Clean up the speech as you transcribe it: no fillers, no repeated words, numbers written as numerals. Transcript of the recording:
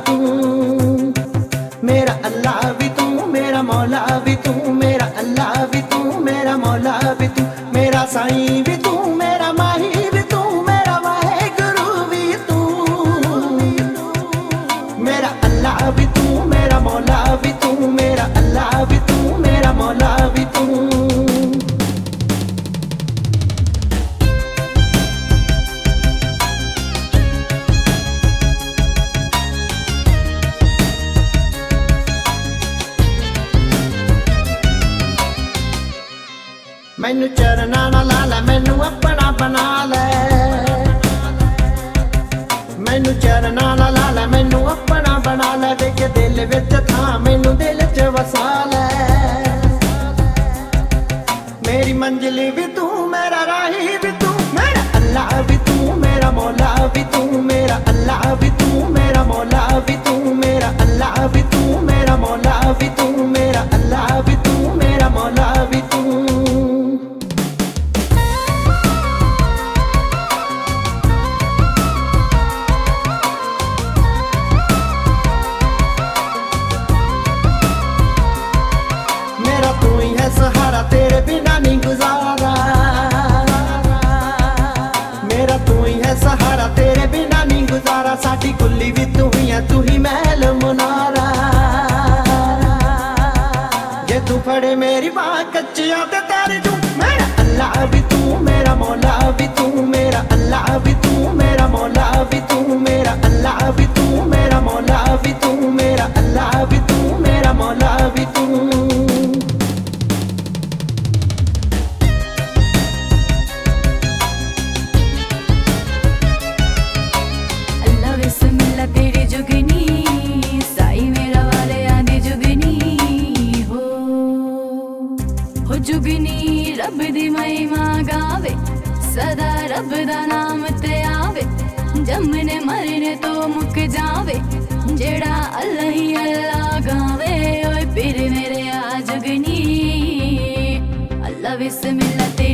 तू, मेरा अल्लाह भी तू, मेरा मौला भी तू, मेरा अल्लाह भी तू, मेरा मौला भी तू, मेरा साईं भी तू, मेरा माही भी तू, मेरा वाहेगुरु भी तू, मेरा अल्लाह भी तू, मेरा मौला भी तू, मेरा अल्लाह भी तू, मेरा मौला भी तू। मैनू चरना ना ला लै, मैनू अपना बना लै, मैनू चरना ना ला लै, मैनू अपना बना लै, देख दिल विच थां मैनू दिल च वसा लै, मेरी मंजिल भी तू, मेरा राही भी तू, मेरा अल्लाह भी तू, मेरा मौला भी तू, मेरा अल्लाह भी तू, मेरा मौला भी तू, मेरा अल्लाह भी तू, मेरा मौला भी तू, मेरा अल्लाह भी तू, मेरा मौला भी तू। सहारा तेरे बिना नहीं गुजारा, मेरा तू ही है सहारा तेरे बिना नहीं गुजारा, साडी कुल्ली भी तू ही है, तू ही महल मुनारा, जे तू फड़े मेरी बाह कच्चियां ते तार जू, मेरा अल्लाह भी तू, मेरा मौला भी तू, मेरा अल्लाह भी तू, मेरा मौला भी तू, मेरा अल्लाह भी तू, मेरा मौला भी तू, मेरा अल्लाह भी तू, मेरा मौला भी तू। तेरी जुगनी साई मेरा वाले आंदी जुगनी हो जुगनी रब दी महिमा गावे, सदा रब दा नाम ते आवे, जमने मरने तो मुक जावे, जेड़ा अल्लाह ही अल्लाह गावे, ओए पीर मेरे आ जुगनी अल्लाह बिस्मिल्लाह।